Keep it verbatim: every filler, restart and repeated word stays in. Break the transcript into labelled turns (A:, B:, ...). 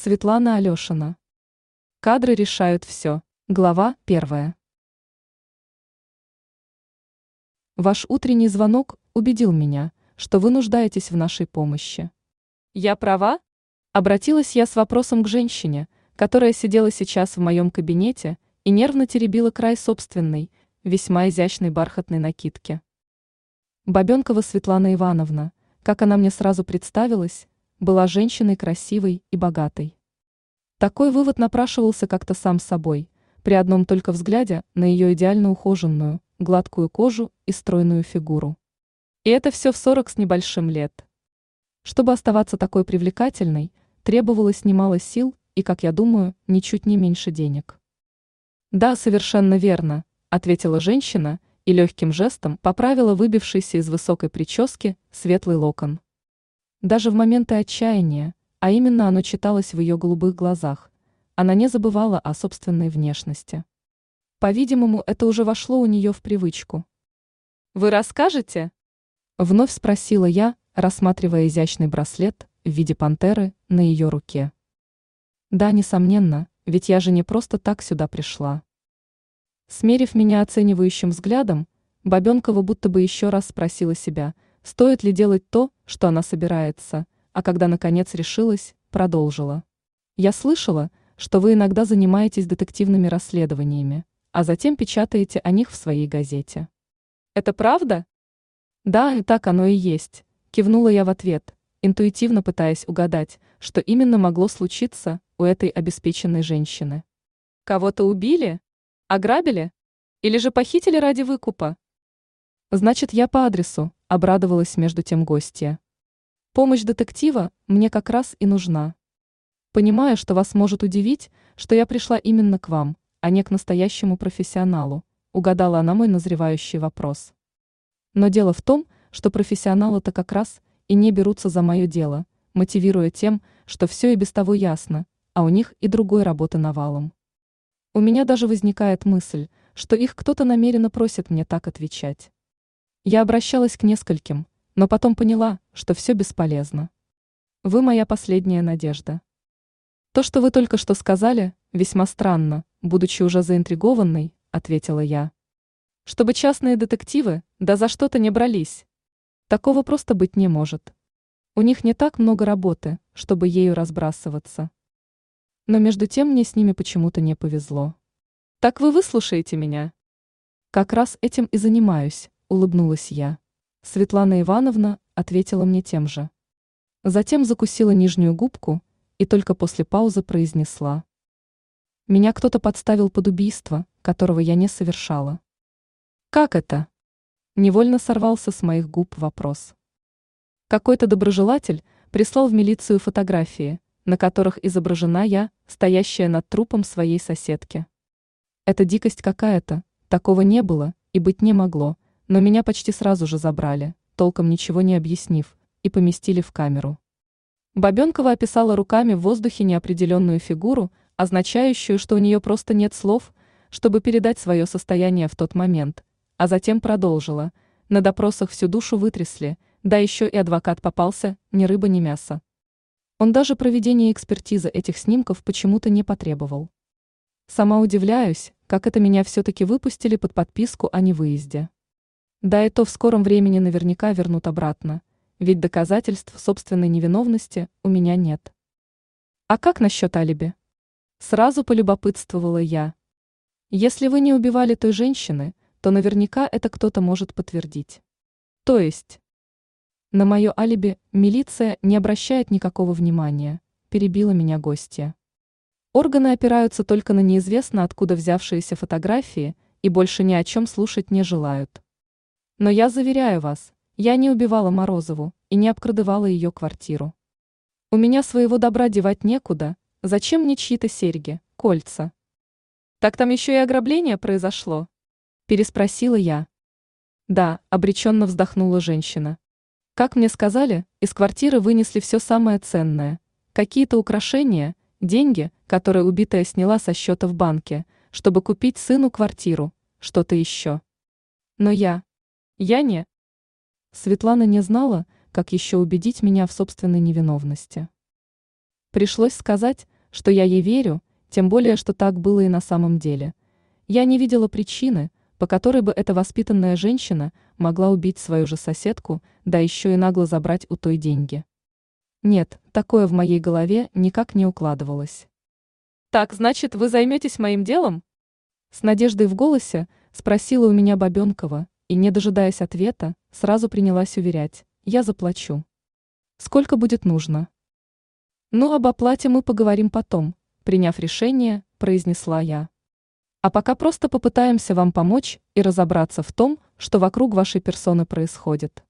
A: Светлана Алешина. Кадры решают все. Глава первая. Ваш утренний звонок убедил меня, что вы нуждаетесь в нашей помощи. Я права? Обратилась я с вопросом к женщине, которая сидела сейчас в моем кабинете и нервно теребила край собственной, весьма изящной бархатной накидки. Бабенкова Светлана Ивановна, как она мне сразу представилась, была женщиной красивой и богатой. Такой вывод напрашивался как-то сам собой, при одном только взгляде на ее идеально ухоженную, гладкую кожу и стройную фигуру. И это все в сорок с небольшим лет. Чтобы оставаться такой привлекательной, требовалось немало сил и, как я думаю, ничуть не меньше денег. «Да, совершенно верно», — ответила женщина и легким жестом поправила выбившийся из высокой прически светлый локон. Даже в моменты отчаяния, а именно оно читалось в ее голубых глазах, она не забывала о собственной внешности. По-видимому, это уже вошло у нее в привычку. «Вы расскажете?» — вновь спросила я, рассматривая изящный браслет в виде пантеры на ее руке. «Да, несомненно, ведь я же не просто так сюда пришла». Смерив меня оценивающим взглядом, Бабенкова будто бы еще раз спросила себя, стоит ли делать то, что она собирается, а когда наконец решилась, продолжила. «Я слышала, что вы иногда занимаетесь детективными расследованиями, а затем печатаете о них в своей газете. Это правда?» «Да, и так оно и есть», — кивнула я в ответ, интуитивно пытаясь угадать, что именно могло случиться у этой обеспеченной женщины. «Кого-то убили? Ограбили? Или же похитили ради выкупа?» «Значит, я по адресу», — обрадовалась между тем гостья. «Помощь детектива мне как раз и нужна. Понимая, что вас может удивить, что я пришла именно к вам, а не к настоящему профессионалу», — угадала она мой назревающий вопрос. Но дело в том, что профессионалы-то как раз и не берутся за мое дело, мотивируя тем, что все и без того ясно, а у них и другой работы навалом. У меня даже возникает мысль, что их кто-то намеренно просит мне так отвечать. Я обращалась к нескольким, но потом поняла, что все бесполезно. Вы моя последняя надежда. То, что вы только что сказали, весьма странно, будучи уже заинтригованной, ответила я. Чтобы частные детективы, да за что-то не брались. Такого просто быть не может. У них не так много работы, чтобы ею разбрасываться. Но между тем мне с ними почему-то не повезло. Так вы выслушаете меня? Как раз этим и занимаюсь, улыбнулась я. Светлана Ивановна ответила мне тем же. Затем закусила нижнюю губку и только после паузы произнесла. Меня кто-то подставил под убийство, которого я не совершала. Как это? Невольно сорвался с моих губ вопрос. Какой-то доброжелатель прислал в милицию фотографии, на которых изображена я, стоящая над трупом своей соседки. Это дикость какая-то, такого не было и быть не могло, но меня почти сразу же забрали, толком ничего не объяснив, и поместили в камеру. Бабенкова описала руками в воздухе неопределенную фигуру, означающую, что у нее просто нет слов, чтобы передать свое состояние в тот момент, а затем продолжила. На допросах всю душу вытрясли, да еще и адвокат попался, ни рыба, ни мясо. Он даже проведение экспертизы этих снимков почему-то не потребовал. Сама удивляюсь, как это меня все-таки выпустили под подписку о невыезде. Да и то в скором времени наверняка вернут обратно, ведь доказательств собственной невиновности у меня нет. А как насчет алиби? Сразу полюбопытствовала я. Если вы не убивали той женщины, то наверняка это кто-то может подтвердить. То есть? На мое алиби милиция не обращает никакого внимания, перебила меня гостья. Органы опираются только на неизвестно откуда взявшиеся фотографии и больше ни о чем слушать не желают. Но я заверяю вас, я не убивала Морозову и не обкрадывала ее квартиру. У меня своего добра девать некуда, зачем мне чьи-то серьги, кольца? Так там еще и ограбление произошло? Переспросила я. Да, обреченно вздохнула женщина. Как мне сказали, из квартиры вынесли все самое ценное. Какие-то украшения, деньги, которые убитая сняла со счета в банке, чтобы купить сыну квартиру, что-то еще. Но я... Я не... Светлана не знала, как еще убедить меня в собственной невиновности. Пришлось сказать, что я ей верю, тем более, что так было и на самом деле. Я не видела причины, по которой бы эта воспитанная женщина могла убить свою же соседку, да еще и нагло забрать у той деньги. Нет, такое в моей голове никак не укладывалось. «Так, значит, вы займетесь моим делом?» С надеждой в голосе спросила у меня Бабенкова, и, не дожидаясь ответа, сразу принялась уверять: «Я заплачу». «Сколько будет нужно?» «Ну, об оплате мы поговорим потом», приняв решение, произнесла я. «А пока просто попытаемся вам помочь и разобраться в том, что вокруг вашей персоны происходит».